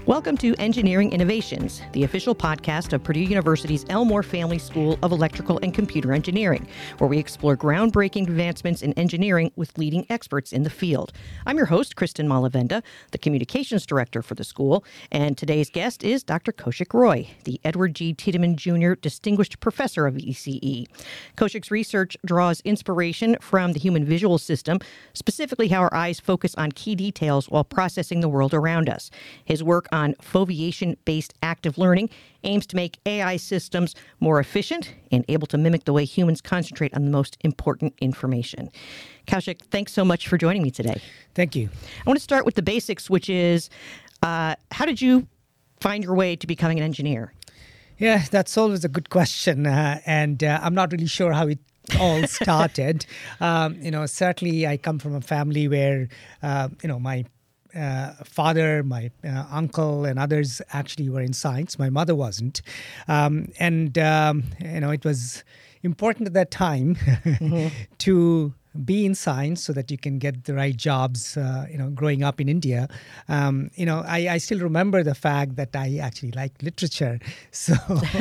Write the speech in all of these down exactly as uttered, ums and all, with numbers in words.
Welcome to Engineering Innovations, the official podcast of Purdue University's Elmore Family School of Electrical and Computer Engineering, where we explore groundbreaking advancements in engineering with leading experts in the field. I'm your host, Kristen Malavenda, the Communications Director for the school, and today's guest is Doctor Kaushik Roy, the Edward G. Tiedemann Junior Distinguished Professor of E C E. Kaushik's research draws inspiration from the human visual system, specifically how our eyes focus on key details while processing the world around us. His work on on foveation-based active learning aims to make A I systems more efficient and able to mimic the way humans concentrate on the most important information. Kaushik, thanks so much for joining me today. Thank you. I want to start with the basics, which is, uh, how did you find your way to becoming an engineer? Yeah, that's always a good question, uh, and uh, I'm not really sure how it all started. um, you know, certainly I come from a family where, uh, you know, my Uh, father, my uh, uncle, and others actually were in science. My mother wasn't. Um, and, um, you know, it was important at that time mm-hmm. to be in science so that you can get the right jobs, uh, you know, growing up in India. Um, you know, I, I still remember the fact that I actually liked literature. So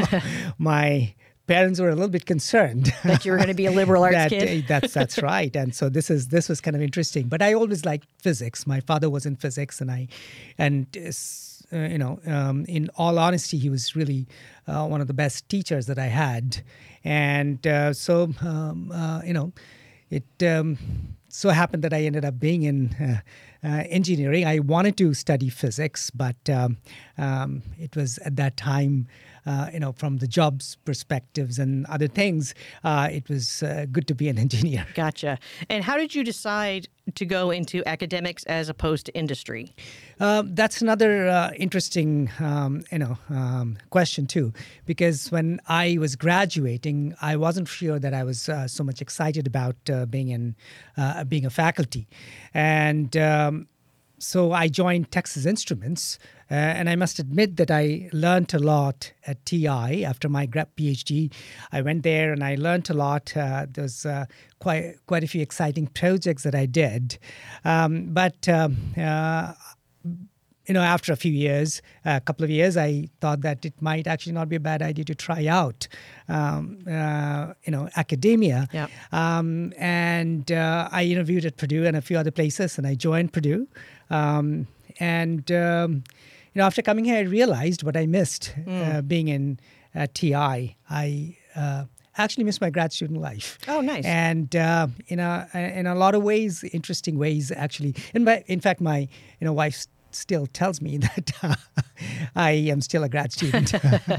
my parents were a little bit concerned that you were going to be a liberal arts that, kid. uh, that's that's right, and so this is this was kind of interesting. But I always liked physics. My father was in physics, and I, and uh, you know, um, in all honesty, he was really uh, one of the best teachers that I had, and uh, so um, uh, you know, it um, so happened that I ended up being in Uh, Uh, engineering. I wanted to study physics, but um, um, it was at that time, uh, you know, from the jobs perspectives and other things, uh, it was uh, good to be an engineer. Gotcha. And how did you decide to go into academics as opposed to industry? Uh, that's another uh, interesting, um, you know, um, question too, because when I was graduating, I wasn't sure that I was uh, so much excited about uh, being in uh, being a faculty, and um, so I joined Texas Instruments, uh, and I must admit that I learned a lot at T I after my grad PhD. I went there and I learned a lot. Uh, There's uh, quite quite a few exciting projects that I did, um, but. Um, uh, You know, after a few years, a couple of years, I thought that it might actually not be a bad idea to try out, um, uh, you know, academia. Yep. Um, and uh, I interviewed at Purdue and a few other places, and I joined Purdue. Um, and, um, you know, after coming here, I realized what I missed mm. uh, being in uh, T I. I uh, actually missed my grad student life. Oh, nice. And uh, in, a, in a lot of ways, interesting ways, actually. In, my, in fact, my you know wife's still tells me that uh, I am still a grad student.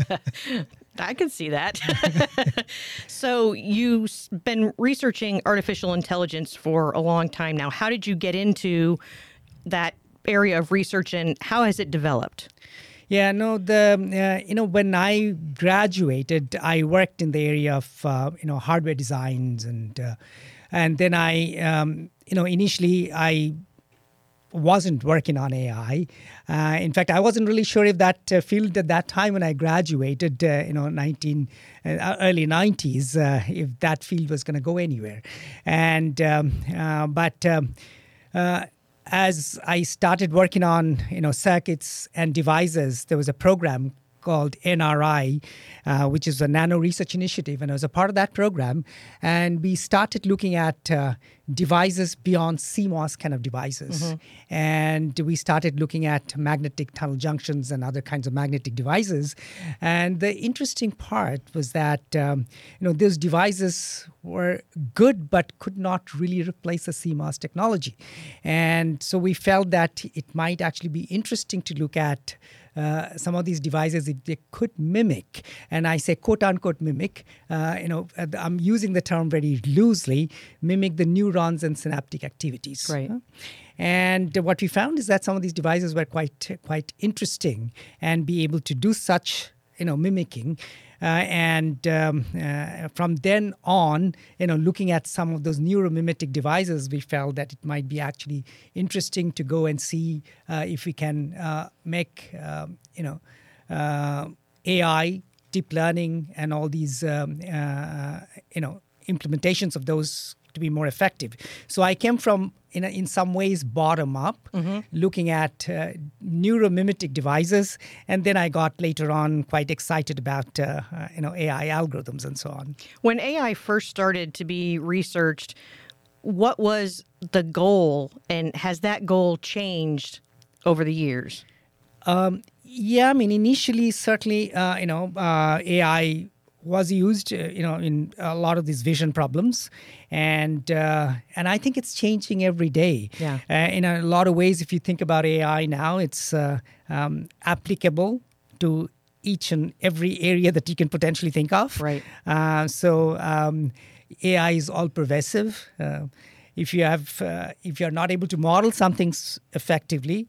I can see that. So you've been researching artificial intelligence for a long time now. How did you get into that area of research, and how has it developed? Yeah, no, the uh, you know when I graduated, I worked in the area of uh, you know hardware designs, and uh, and then I um, you know initially I. wasn't working on A I. Uh, in fact, I wasn't really sure if that uh, field at that time when I graduated, uh, you know, nineteen uh, early nineties, uh, if that field was going to go anywhere. And um, uh, but um, uh, as I started working on, you know, circuits and devices, there was a program called N R I, uh, which is a Nano Research Initiative, and I was a part of that program. And we started looking at uh, devices beyond C MOS kind of devices. Mm-hmm. And we started looking at magnetic tunnel junctions and other kinds of magnetic devices. And the interesting part was that, um, you know, those devices were good, but could not really replace the C MOS technology. And so we felt that it might actually be interesting to look at Uh, some of these devices, if they could mimic, and I say quote unquote mimic, uh, you know, I'm using the term very loosely, mimic the neurons and synaptic activities. Right. Uh, and what we found is that some of these devices were quite quite interesting and be able to do such, you know, mimicking. Uh, and um, uh, from then on, you know, looking at some of those neuromimetic devices, we felt that it might be actually interesting to go and see uh, if we can uh, make, um, you know, uh, A I, deep learning, and all these, um, uh, you know, implementations of those to be more effective. So I came from, in, a, in some ways, bottom up, mm-hmm. looking at uh, neuromimetic devices. And then I got later on quite excited about, uh, uh, you know, A I algorithms and so on. When A I first started to be researched, what was the goal, and has that goal changed over the years? Um, yeah, I mean, initially, certainly, uh, you know, uh, A I was used, uh, you know, in a lot of these vision problems, and uh, and I think it's changing every day. Yeah. Uh, in a lot of ways, if you think about A I now, it's uh, um, applicable to each and every area that you can potentially think of. Right. Uh, so um, A I is all pervasive. Uh, If you have, uh, if you're not able to model something effectively,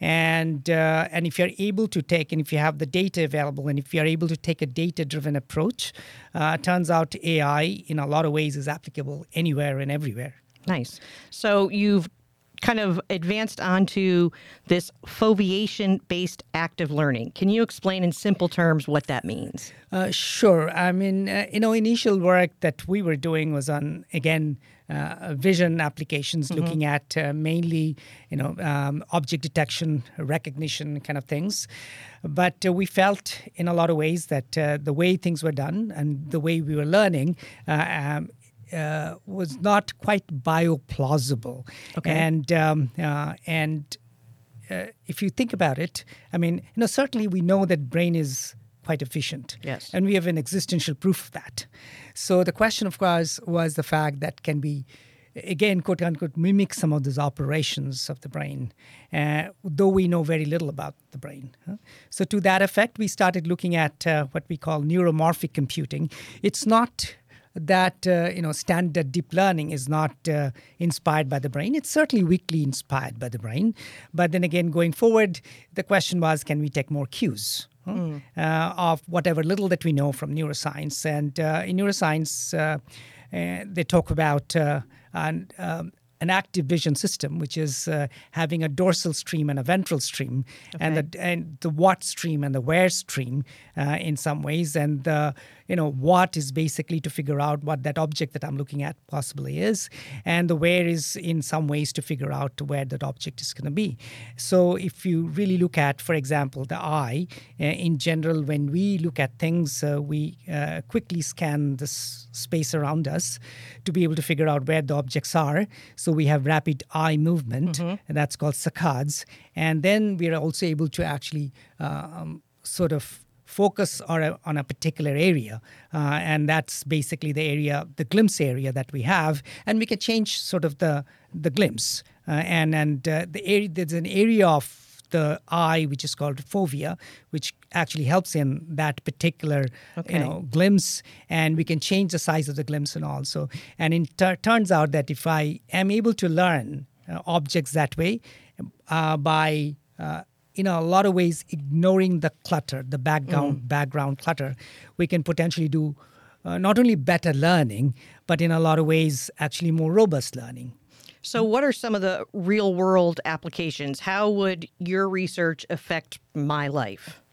and uh, and if you're able to take, and if you have the data available, and if you're able to take a data-driven approach, uh, turns out A I in a lot of ways is applicable anywhere and everywhere. Nice. So you've kind of advanced onto this foveation-based active learning. Can you explain in simple terms what that means? Uh, sure. I mean, uh, you know, initial work that we were doing was on, again, uh, vision applications, mm-hmm. looking at uh, mainly, you know, um, object detection, recognition kind of things. But uh, we felt in a lot of ways that uh, the way things were done and the way we were learning uh, um, Uh, was not quite bioplausible. Okay. And um, uh, and uh, if you think about it, I mean, you know, certainly we know that brain is quite efficient. Yes. And we have an existential proof of that. So the question, of course, was the fact that can be, again, quote unquote, mimic some of those operations of the brain, uh, though we know very little about the brain. Huh? So to that effect, we started looking at uh, what we call neuromorphic computing. It's not that, uh, you know, standard deep learning is not uh, inspired by the brain. It's certainly weakly inspired by the brain. But then again, going forward, the question was, can we take more cues huh? mm. uh, of whatever little that we know from neuroscience? And uh, in neuroscience, uh, uh, they talk about uh, an, um, an active vision system, which is uh, having a dorsal stream and a ventral stream, okay. and the and the what stream and the where stream uh, in some ways. And the you know what is basically to figure out what that object that I'm looking at possibly is, and the where is in some ways to figure out where that object is going to be. So if you really look at, for example, the eye, uh, in general, when we look at things, uh, we uh, quickly scan the s- space around us to be able to figure out where the objects are. So we have rapid eye movement, mm-hmm. and that's called saccades. And then we are also able to actually uh, um, sort of focus on a, on a particular area. Uh, and that's basically the area, the glimpse area that we have. And we can change sort of the, the glimpse. Uh, and and uh, the area, there's an area of the eye which is called fovea, which actually helps in that particular okay. you know glimpse, and we can change the size of the glimpse and all. So, and it ter- turns out that if I am able to learn uh, objects that way uh, by uh, in a lot of ways ignoring the clutter, the background mm. background clutter, we can potentially do uh, not only better learning, but in a lot of ways actually more robust learning. So what are some of the real-world applications? How would your research affect my life?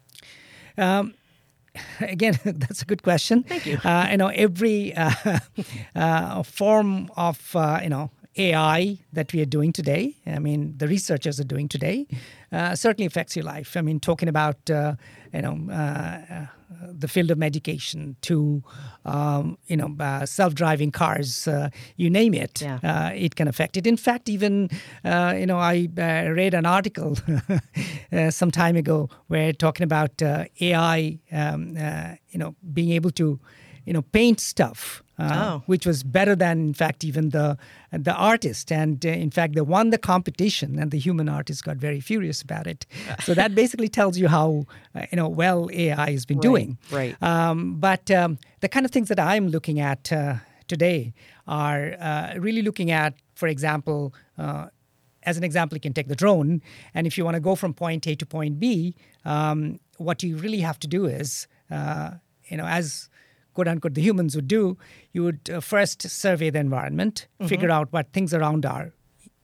Um, again, that's a good question. Thank you. Uh, you know, every uh, uh, form of, uh, you know, A I that we are doing today, I mean, the researchers are doing today, uh, certainly affects your life. I mean, talking about, uh, you know, uh, the field of medication to, um, you know, uh, self-driving cars, uh, you name it, yeah. uh, it can affect it. In fact, even, uh, you know, I uh, read an article uh, some time ago where talking about uh, A I, um, uh, you know, being able to, you know, paint stuff. Uh, oh. Which was better than, in fact, even the the artist. And uh, in fact, they won the competition, and the human artist got very furious about it. So that basically tells you how uh, you know well A I has been right, doing. Right. Um, but um, the kind of things that I'm looking at uh, today are uh, really looking at, for example, uh, as an example, you can take the drone, and if you want to go from point A to point B, um, what you really have to do is, uh, you know, as quote unquote, the humans would do, you would uh, first survey the environment, mm-hmm. figure out what things around are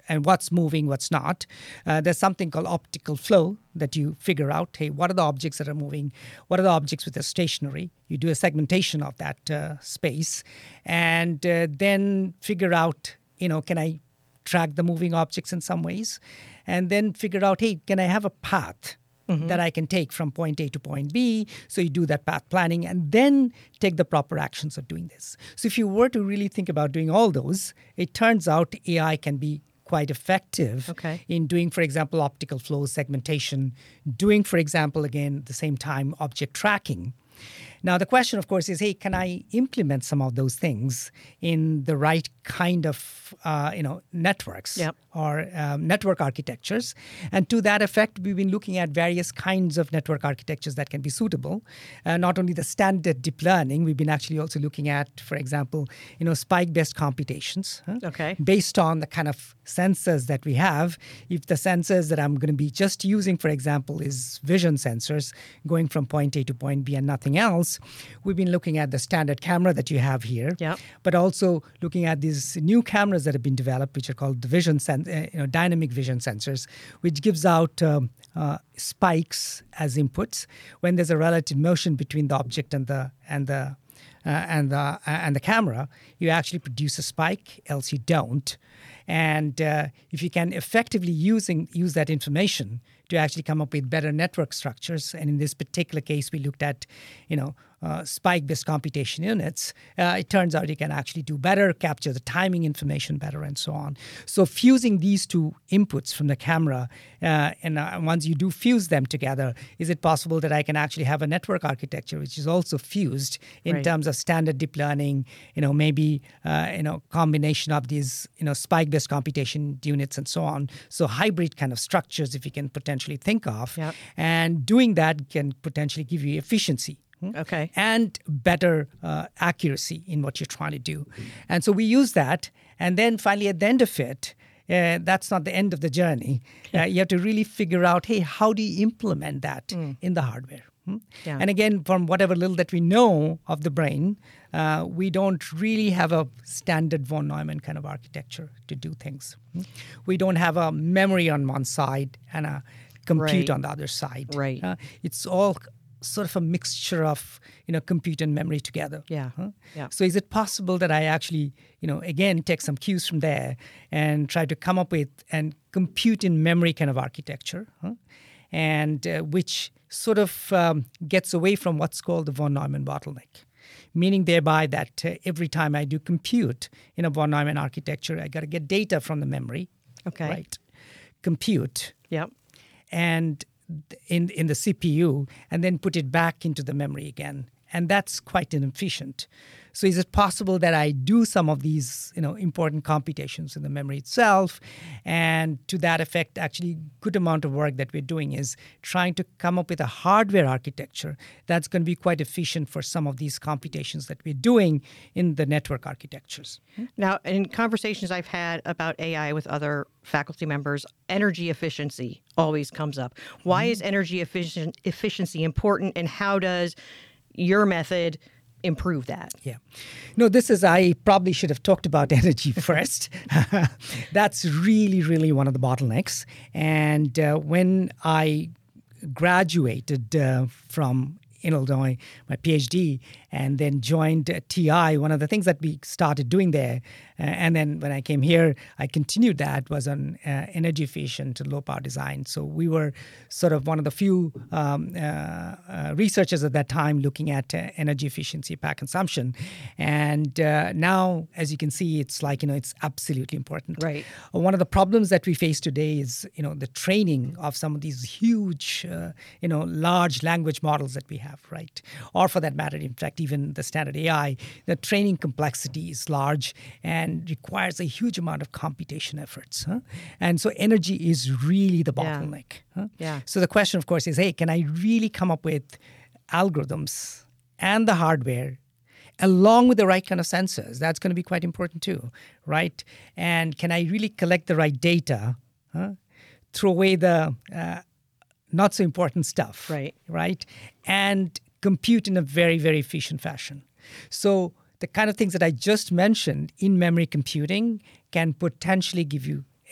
and what's moving, what's not. Uh, there's something called optical flow that you figure out. Hey, what are the objects that are moving? What are the objects which are stationary? You do a segmentation of that uh, space, and uh, then figure out, you know, can I track the moving objects in some ways? And then figure out, hey, can I have a path mm-hmm. that I can take from point A to point B? So you do that path planning and then take the proper actions of doing this. So if you were to really think about doing all those, it turns out A I can be quite effective okay. in doing, for example, optical flow segmentation, doing, for example, again, at the same time, object tracking. Now, the question, of course, is, hey, can I implement some of those things in the right kind of, uh, you know, networks yep. or um, network architectures? And to that effect, we've been looking at various kinds of network architectures that can be suitable. Uh, not only the standard deep learning, we've been actually also looking at, for example, you know, spike-based computations. Huh? Okay. Based on the kind of sensors that we have. If the sensors that I'm going to be just using, for example, is vision sensors going from point A to point B and nothing else, we've been looking at the standard camera that you have here, yep. but also looking at these new cameras that have been developed, which are called the vision, sen- uh, you know, dynamic vision sensors, which gives out um, uh, spikes as inputs when there's a relative motion between the object and the and the uh, and the uh, and the camera. You actually produce a spike, else you don't. And uh, if you can effectively using use that information to actually come up with better network structures, and in this particular case, we looked at, you know, uh, spike-based computation units, uh, it turns out you can actually do better, capture the timing information better, and so on. So fusing these two inputs from the camera, uh, and uh, once you do fuse them together, is it possible that I can actually have a network architecture which is also fused in right. terms of standard deep learning, you know, maybe, uh, you know, combination of these, you know, spike-based computation units and so on. So hybrid kind of structures, if you can potentially think of. Yep. And doing that can potentially give you efficiency. Okay. And better uh, accuracy in what you're trying to do. And so we use that. And then finally, at the end of it, uh, that's not the end of the journey. Uh, you have to really figure out, hey, how do you implement that mm. in the hardware? Hmm? Yeah. And again, from whatever little that we know of the brain, uh, we don't really have a standard von Neumann kind of architecture to do things. Hmm? We don't have a memory on one side and a compute right. on the other side. Right. Uh, it's all sort of a mixture of, you know, compute and memory together. Yeah. Huh? Yeah. So is it possible that I actually, you know, again, take some cues from there and try to come up with and compute in memory kind of architecture, huh? and uh, which sort of um, gets away from what's called the von Neumann bottleneck, meaning thereby that uh, every time I do compute in a von Neumann architecture, I got to get data from the memory, okay, right? Compute, yep, and in in the C P U, and then put it back into the memory again, and that's quite inefficient. So is it possible that I do some of these, you know, important computations in the memory itself? And to that effect, actually, good amount of work that we're doing is trying to come up with a hardware architecture that's going to be quite efficient for some of these computations that we're doing in the network architectures. Now, in conversations I've had about A I with other faculty members, energy efficiency always comes up. Why mm-hmm. is energy efficient, efficiency important, and how does your method improve that? Yeah. No, this is, I probably should have talked about energy first. That's really, really one of the bottlenecks. And uh, when I graduated uh, from Illinois, my PhD, and then joined uh, T I, one of the things that we started doing there, uh, and then when I came here, I continued that, was on uh, energy efficient and low power design. So we were sort of one of the few um, uh, uh, researchers at that time looking at uh, energy efficiency, power consumption. And uh, now, as you can see, it's like, you know, it's absolutely important. Right. Uh, one of the problems that we face today is, you know, the training of some of these huge, uh, you know, large language models that we have, right? Or for that matter, in fact, even the standard A I, the training complexity is large and requires a huge amount of computation efforts. Huh? And so energy is really the bottleneck. Yeah. Huh? Yeah. So the question, of course, is, hey, can I really come up with algorithms and the hardware along with the right kind of sensors? That's going to be quite important too, right? And can I really collect the right data, huh? throw away the uh, not so important stuff, right? Right, and compute in a very, very efficient fashion. So the kind of things that I just mentioned in memory computing can potentially give you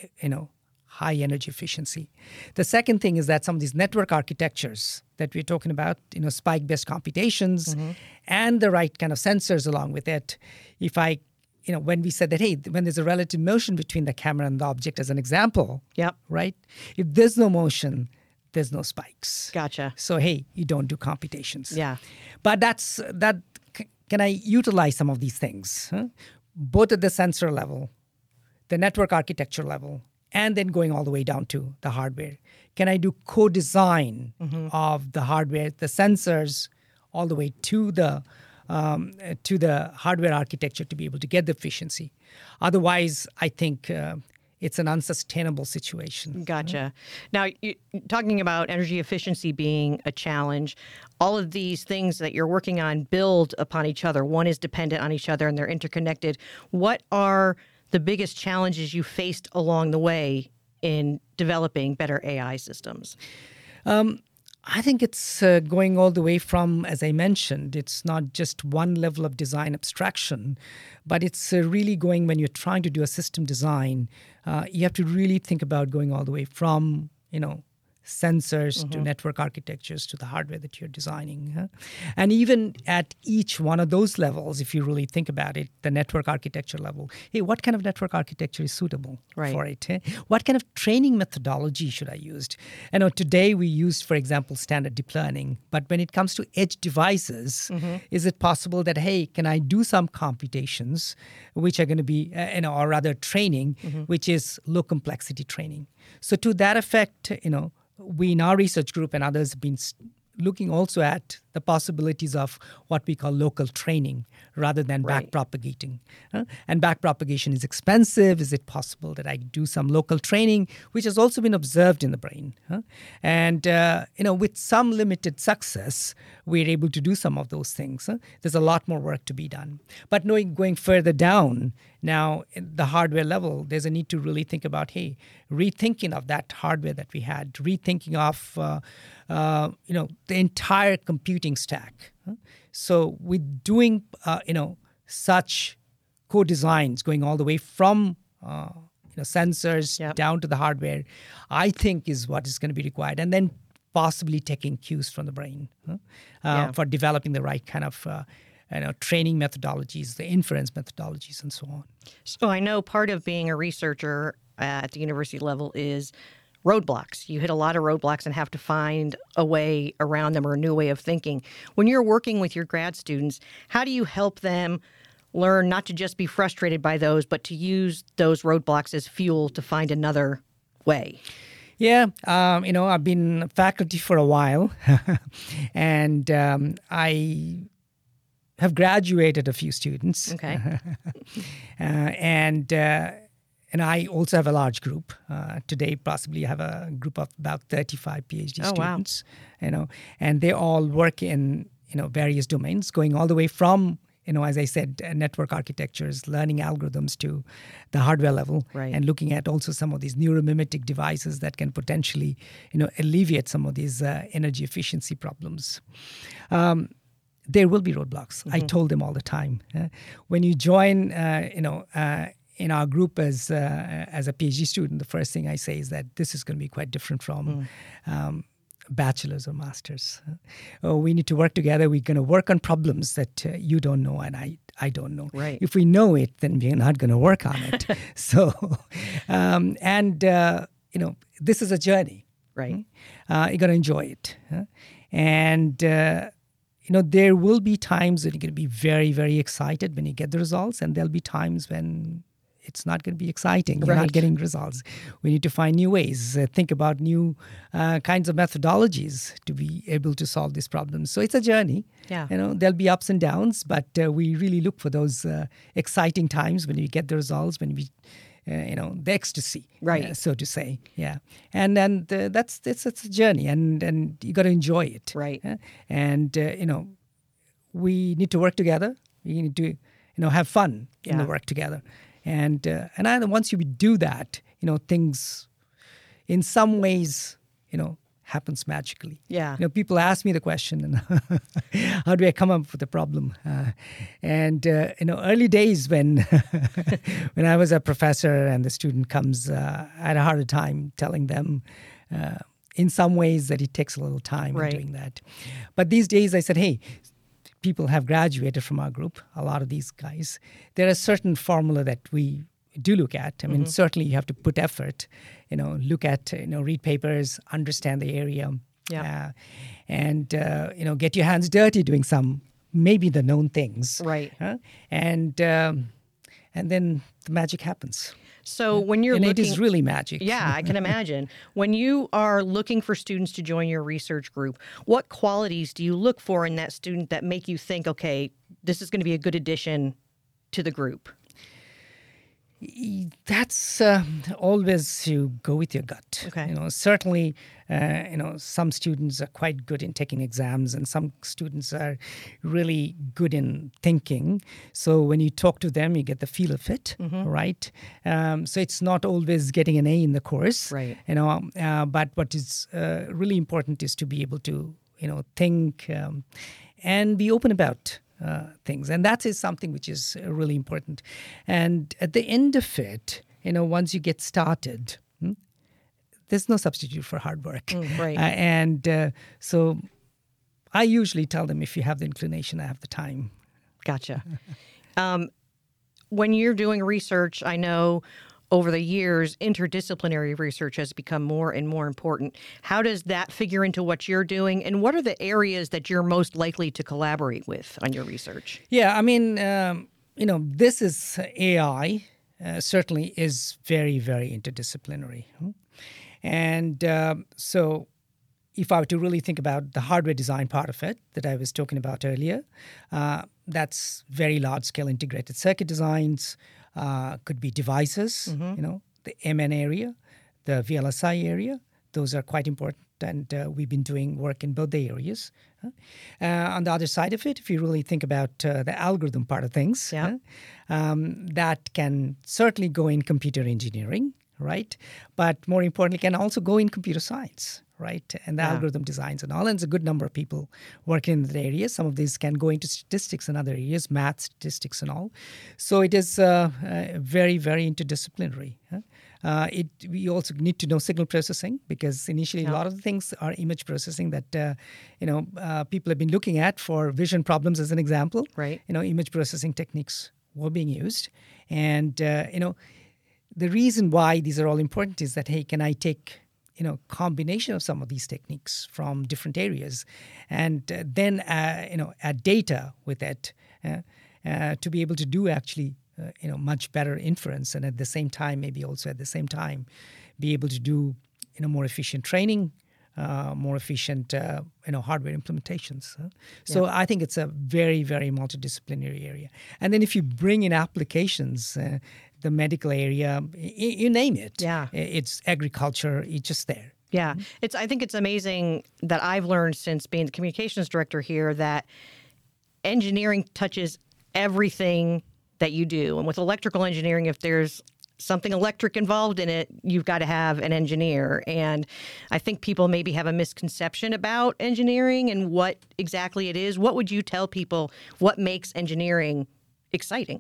you know, high energy efficiency. The second thing is that some of these network architectures that we're talking about, you know, spike-based computations mm-hmm. and the right kind of sensors along with it. If I, you know, when we said that, hey, when there's a relative motion between the camera and the object as an example, yep. right? If there's no motion, there's no spikes. Gotcha. So, hey, you don't do computations. Yeah. But that's, that, can I utilize some of these things? Huh? Both at the sensor level, the network architecture level, and then going all the way down to the hardware. Can I do co-design mm-hmm. of the hardware, the sensors, all the way to the um, to the hardware architecture to be able to get the efficiency? Otherwise, I think uh, it's an unsustainable situation. Gotcha. Now, you, talking about energy efficiency being a challenge, all of these things that you're working on build upon each other. One is dependent on each other, and they're interconnected. What are the biggest challenges you faced along the way in developing better A I systems? Um, I think it's uh, going all the way from, as I mentioned, it's not just one level of design abstraction, but it's uh, really going, when you're trying to do a system design, uh, you have to really think about going all the way from, you know, sensors mm-hmm. to network architectures to the hardware that you're designing. Huh? And even at each one of those levels, if you really think about it, the network architecture level, hey, what kind of network architecture is suitable right. for it? Eh? What kind of training methodology should I use? I know today we use, for example, standard deep learning, but when it comes to edge devices, mm-hmm. is it possible that, hey, can I do some computations, which are going to be, uh, you know, or rather training, mm-hmm. which is low complexity training? So to that effect, you know, we in our research group and others have been looking also at the possibilities of what we call local training rather than right. backpropagating. Uh, and backpropagation is expensive. Is it possible that I do some local training, which has also been observed in the brain? Huh? And, uh, you know, with some limited success, we're able to do some of those things. Huh? There's a lot more work to be done. But knowing going further down, now, at the hardware level, there's a need to really think about, hey, rethinking of that hardware that we had, rethinking of, uh, uh, you know, the entire computing stack. Huh? So with doing, uh, you know, such co-designs going all the way from, uh, you know, sensors yep. down to the hardware, I think is what is going to be required. And then possibly taking cues from the brain huh? uh, yeah. for developing the right kind of uh, you know, training methodologies, the inference methodologies, and so on. So I know part of being a researcher at the university level is roadblocks. You hit a lot of roadblocks and have to find a way around them or a new way of thinking. When you're working with your grad students, how do you help them learn not to just be frustrated by those, but to use those roadblocks as fuel to find another way? Yeah, um, you know, I've been faculty for a while, and um, I have graduated a few students. Okay. uh, and uh, and I also have a large group. Uh, today, possibly I have a group of about thirty-five PhD oh, students. Wow. You know, and they all work in, you know, various domains, going all the way from, you know, as I said, uh, network architectures, learning algorithms to the hardware level, right. and looking at also some of these neuromimetic devices that can potentially, you know, alleviate some of these uh, energy efficiency problems. Um, there will be roadblocks. Mm-hmm. I told them all the time. Uh, when you join, uh, you know, uh, in our group as uh, as a PhD student, the first thing I say is that this is going to be quite different from mm. um, bachelor's or master's. Uh, we need to work together. We're going to work on problems that uh, you don't know and I, I don't know. Right. If we know it, then we're not going to work on it. so, um, and, uh, you know, this is a journey. Right. Uh, you're going to enjoy it. Huh? And, uh, you know, there will be times that you're going to be very, very excited when you get the results, and there'll be times when it's not going to be exciting. You're right. not getting results. We need to find new ways, uh, think about new uh, kinds of methodologies to be able to solve these problems. So it's a journey. Yeah. You know, there'll be ups and downs, but uh, we really look for those uh, exciting times when we get the results, when we, uh, you know, the ecstasy, right. uh, so to say. Yeah. And then uh, that's it's, it's a journey, and, and you got to enjoy it. Right. Uh, and, uh, you know, we need to work together. We need to, you know, have fun yeah. in the work together. And uh, and I, once you do that, you know, things in some ways, you know, happens magically. Yeah. You know, people ask me the question, how do I come up with a problem? Uh, and uh, you know, early days when when I was a professor and the student comes, uh, I had a harder time telling them. Uh, in some ways that it takes a little time right. in doing that. But these days I said, hey, people have graduated from our group, a lot of these guys. There is a certain formula that we do look at. I mean, mm-hmm. certainly you have to put effort, you know, look at, you know, read papers, understand the area, yeah. uh, and, uh, you know, get your hands dirty doing some, maybe the known things. Right. Uh, and, um, and then the magic happens. So when you're and looking, it is really magic. Yeah, I can imagine. When you are looking for students to join your research group, what qualities do you look for in that student that make you think, okay, this is going to be a good addition to the group? That's uh, always you go with your gut. Okay. You know, certainly, uh, you know, some students are quite good in taking exams, and some students are really good in thinking. So when you talk to them, you get the feel of it, mm-hmm. right? Um, so it's not always getting an A in the course, right? You know, uh, but what is uh, really important is to be able to, you know, think um, and be open about. Uh, things. And that is something which is uh, really important. And at the end of it, you know, once you get started, hmm, there's no substitute for hard work. Mm, right. Uh, and uh, so I usually tell them, if you have the inclination, I have the time. Gotcha. um, when you're doing research, I know over the years, interdisciplinary research has become more and more important. How does that figure into what you're doing? And what are the areas that you're most likely to collaborate with on your research? Yeah, I mean, um, you know, this is A I uh, certainly is very, very interdisciplinary. And uh, so if I were to really think about the hardware design part of it that I was talking about earlier, uh, that's very large-scale integrated circuit designs, Uh, could be devices, mm-hmm. you know, the M N area, the V L S I area. Those are quite important, and uh, we've been doing work in both the areas. Uh, on the other side of it, if you really think about uh, the algorithm part of things, yeah. uh, um, that can certainly go in computer engineering, right? But more importantly, can also go in computer science, right? And the yeah. algorithm designs and all. And there's a good number of people working in that area. Some of these can go into statistics and other areas, math, statistics and all. So it is uh, uh, very, very interdisciplinary. Huh? Uh, it we also need to know signal processing, because initially yeah. a lot of the things are image processing that, uh, you know, uh, people have been looking at for vision problems as an example. Right. You know, image processing techniques were being used. And, uh, you know, the reason why these are all important is that, hey, can I take you know, combination of some of these techniques from different areas, and uh, then, uh, you know, add data with it uh, uh, to be able to do actually, uh, you know, much better inference, and at the same time, maybe also at the same time, be able to do, you know, more efficient training, uh, more efficient, uh, you know, hardware implementations. Huh? So yeah. I think it's a very, very multidisciplinary area. And then if you bring in applications, uh, the medical area, you, you name it. Yeah. It's agriculture, it's just there. Yeah. It's. I think it's amazing that I've learned since being the communications director here that engineering touches everything that you do. And with electrical engineering, if there's something electric involved in it, you've got to have an engineer. And I think people maybe have a misconception about engineering and what exactly it is. What would you tell people what makes engineering exciting?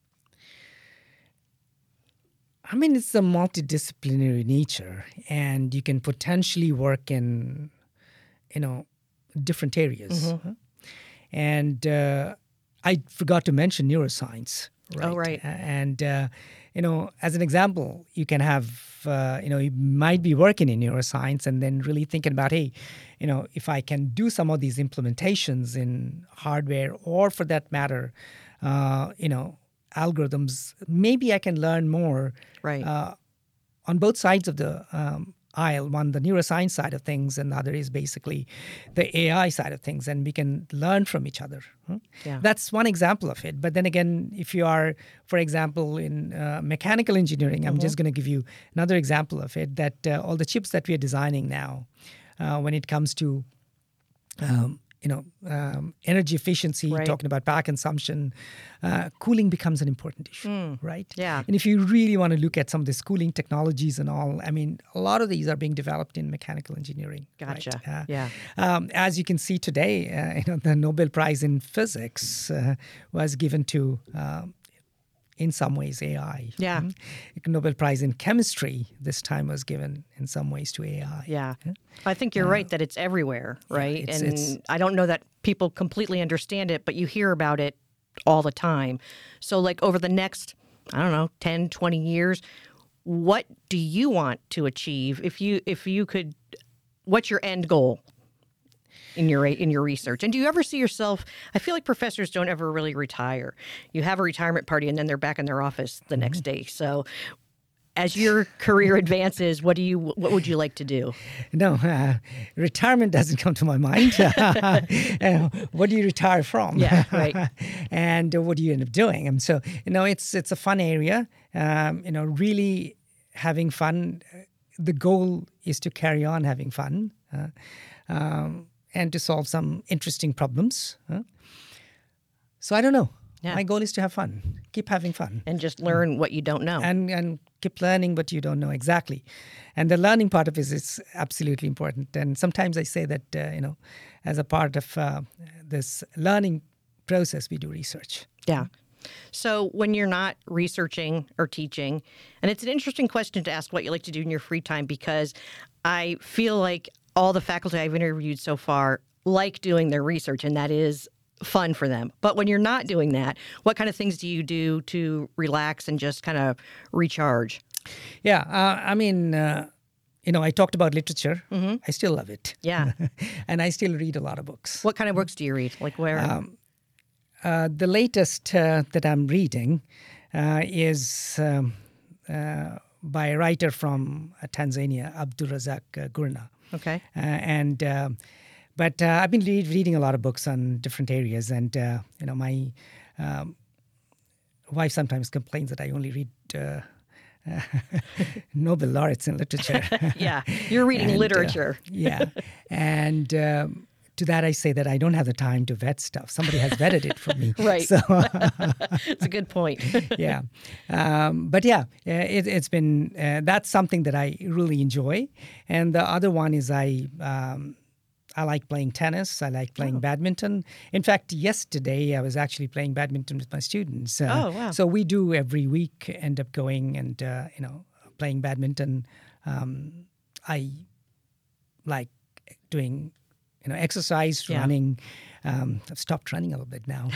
I mean, it's a multidisciplinary nature, and you can potentially work in, you know, different areas. Mm-hmm. And uh, I forgot to mention neuroscience. Right? Oh, right. And, uh, you know, as an example, you can have, uh, you know, you might be working in neuroscience and then really thinking about, hey, you know, if I can do some of these implementations in hardware, or for that matter, uh, you know, algorithms, maybe I can learn more right. uh, on both sides of the um, aisle. One, the neuroscience side of things, and the other is basically the A I side of things, and we can learn from each other. Huh? Yeah. That's one example of it. But then again, if you are, for example, in uh, mechanical engineering, I'm mm-hmm. just going to give you another example of it, that uh, all the chips that we are designing now, uh, when it comes to um, you know, um, energy efficiency, Right. talking about power consumption, uh, cooling becomes an important issue, Mm. right? Yeah. And if you really want to look at some of these cooling technologies and all, I mean, a lot of these are being developed in mechanical engineering. Gotcha. Right? Uh, Yeah. Um, as you can see today, uh, you know, the Nobel Prize in Physics uh, was given to, um, in some ways, A I. Yeah. Mm. Nobel Prize in Chemistry this time was given in some ways to A I. Yeah. I think you're right that it's everywhere, right? it's- and it's- I don't know that people completely understand it, but you hear about it all the time. So, like, over the next, I don't know, ten, twenty years, what do you want to achieve if you if you could, what's your end goal in your in your research? And do you ever see yourself, I feel like professors don't ever really retire. You have a retirement party and then they're back in their office the Mm-hmm. next day. So as your career advances, what do you what would you like to do? No, uh, retirement doesn't come to my mind. Uh, what do you retire from? Yeah, right. And uh, what do you end up doing? Um, so, you know, it's it's a fun area. Um, you know, really having fun. The goal is to carry on having fun uh, um, and to solve some interesting problems. Uh. So I don't know. Yeah. My goal is to have fun, keep having fun. And just learn what you don't know. and and keep learning what you don't know exactly. And the learning part of it is absolutely important. And sometimes I say that, uh, you know, as a part of uh, this learning process, we do research. Yeah. So when you're not researching or teaching, and it's an interesting question to ask what you like to do in your free time, because I feel like all the faculty I've interviewed so far like doing their research, and that is fun for them. But when you're not doing that, what kind of things do you do to relax and just kind of recharge? Yeah, uh, I mean, uh, you know, I talked about literature. Mm-hmm. I still love it. Yeah. And I still read a lot of books. What kind of books do you read? Like where? Um, uh, the latest uh, that I'm reading uh, is um, uh, by a writer from uh, Tanzania, Abdulrazak uh, Gurna. okay. Uh, and um, but uh, I've been read, reading a lot of books on different areas, and uh, you know, my um, wife sometimes complains that I only read uh, uh, Nobel laureates in literature. Yeah. You're reading And, uh, literature. yeah, and um, to that I say that I don't have the time to vet stuff. Somebody has vetted it for me. Right. So It's a good point. yeah, um, but yeah, uh, it, it's been uh, that's something that I really enjoy. And the other one is I. Um, I like playing tennis. I like playing Oh. badminton. In fact, yesterday I was actually playing badminton with my students. Uh, Oh, wow. So we do every week end up going and uh, you know playing badminton. Um, I like doing you know exercise, Yeah. running. Um, I've stopped running a little bit now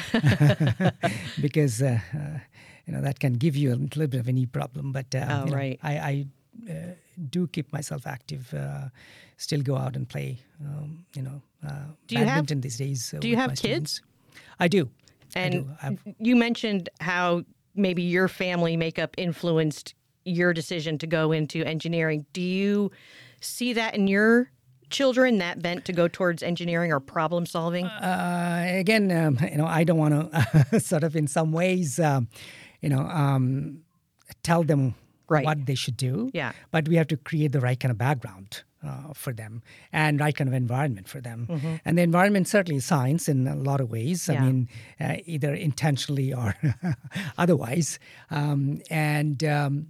because uh, uh, you know that can give you a little bit of a knee problem. But uh, Oh, you know, right. I, I uh, do keep myself active. Uh, still go out and play. Um, you know, uh, Do you have- badminton these days. Uh, do you with have my kids? students. I do. I And do. I've, you mentioned how maybe your family makeup influenced your decision to go into engineering. Do you see that in your children, that bent to go towards engineering or problem solving? Uh, again, um, you know, I don't want to sort of, in some ways, um, you know, um, tell them Right. what they should do. Yeah. But we have to create the right kind of background uh, for them and right kind of environment for them. And the environment certainly is science in a lot of ways. Yeah. I mean, uh, either intentionally or otherwise. Um, and um,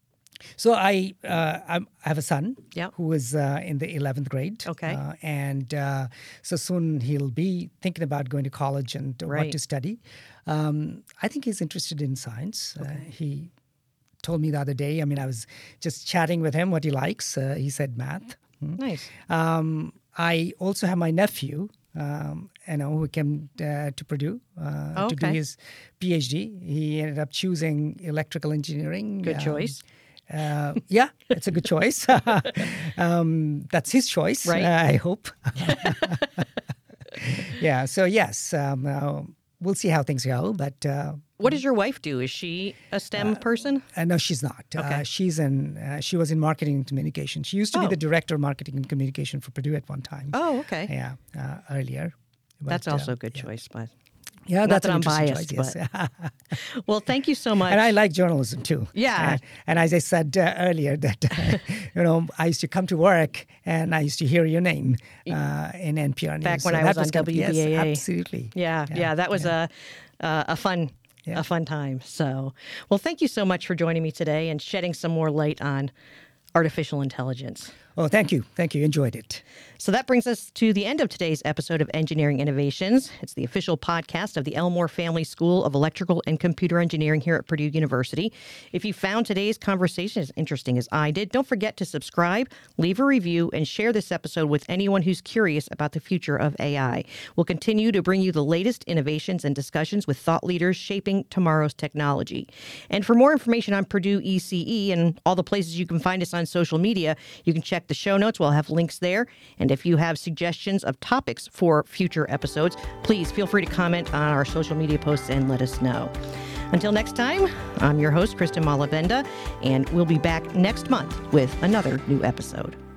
so I, uh, I'm- I have a son Yep. who is uh, in the eleventh grade. Okay. Uh, and uh, so soon he'll be thinking about going to college and Right. what to study. Um, I think he's interested in science. Uh, he told me the other day, I mean, I was just chatting with him what he likes. Uh, he said math. Nice. Um, I also have my nephew, um, you know, who came uh, to Purdue uh, to do Okay. his PhD. He ended up choosing electrical engineering. Good Um, choice. Uh, yeah, it's a good choice. um, that's his choice, Right. uh, I hope. yeah, so yes, um, uh, we'll see how things go. But uh, What does your wife do? Is she a STEM person? uh, no, she's not. Okay. Uh, she's in. Uh, she was in marketing and communication. She used to Oh. be the director of marketing and communication for Purdue at one time. Oh, okay. Yeah, uh, earlier. But, That's uh, also a good yeah. choice. But Yeah, Not that's that an I'm interesting biased, choice, yes. but well, thank you so much. And I like journalism too. Yeah. Uh, and as I said uh, earlier, that uh, you know, I used to come to work and I used to hear your name uh, in N P R News. Back when so I was that on kind of- W B A A. Yes, absolutely. Yeah, yeah, yeah, that was yeah. a uh, a fun yeah. a fun time. So, well, thank you so much for joining me today and shedding some more light on artificial intelligence. Oh, thank you. Thank you. Enjoyed it. So that brings us to the end of today's episode of Engineering Innovations. It's the official podcast of the Elmore Family School of Electrical and Computer Engineering here at Purdue University. If you found today's conversation as interesting as I did, don't forget to subscribe, leave a review, and share this episode with anyone who's curious about the future of A I. We'll continue to bring you the latest innovations and discussions with thought leaders shaping tomorrow's technology. And for more information on Purdue E C E and all the places you can find us on social media, you can check the show notes. We'll have links there. And if you have suggestions of topics for future episodes, please feel free to comment on our social media posts and let us know. Until next time, I'm your host, Kristen Malavenda, and we'll be back next month with another new episode.